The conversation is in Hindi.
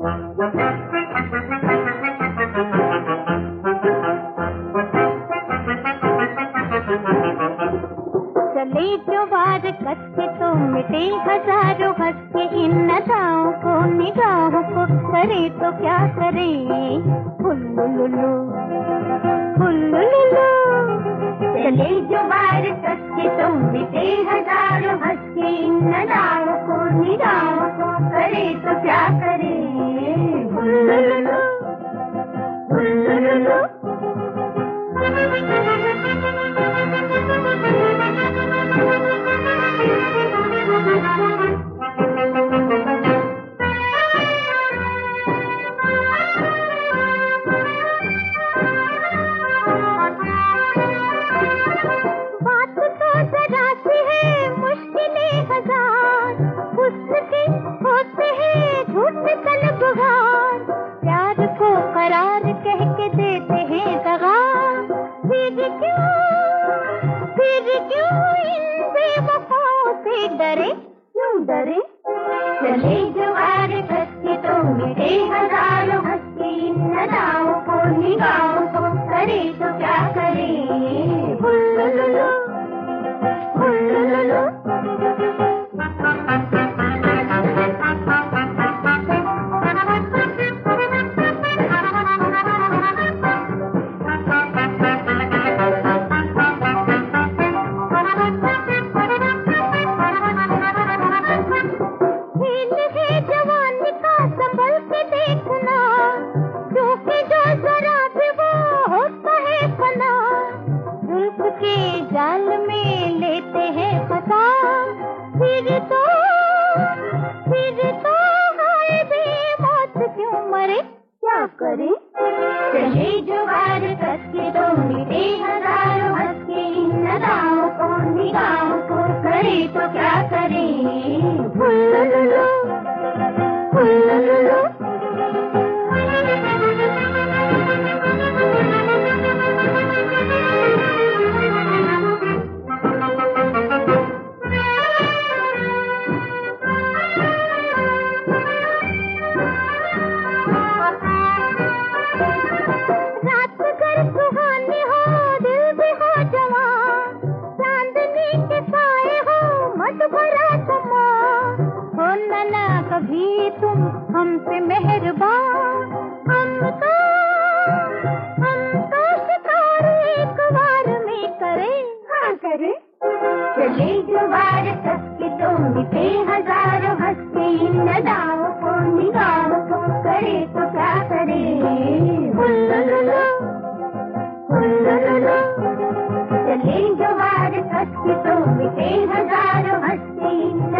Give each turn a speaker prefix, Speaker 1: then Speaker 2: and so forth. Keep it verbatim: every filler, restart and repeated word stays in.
Speaker 1: चले जो वार कच्चे तो मिटे हजारों हंस के इन अदाओं को निगाहों को करे तो क्या करे हुल्लुलुलु हुल्लुलुलु। चले जो वार कच्चे तो मिटे हजारों हंस के इन अदाओं को निगाहों को करे तो क्या करे हुल्लुलुलु हुल्लुलुलु। डरे क्यों डरे चले जवार कच्चे तो मिटे हजारों हंसी इन अदाओं को निगाहों को करे तो क्या करे हुल्लुलुलु हुल्लुलुलु। जाल में लेते हैं फंसा फिर तो फिर तो हाय बे मौत क्यों मरे क्या करे चले जवार कच्चे तो मिटे हजारों हंस के इन अदाओं को निगाहों को करे तो क्या करे हुल्लुलुलु हुल्लुलुलु। कभी तुम हमसे मेहरबान हम तो हम तो शिकार एक बार में करे हाँ करे चले जवार कच्चे तो मिटे हजारों हंस के इन अदाओं को निगाहों को करे तो क्या करे हुल्लुलुलु हुल्लुलुलु। चले जवार कच्चे तो मिटे हजारों हंस के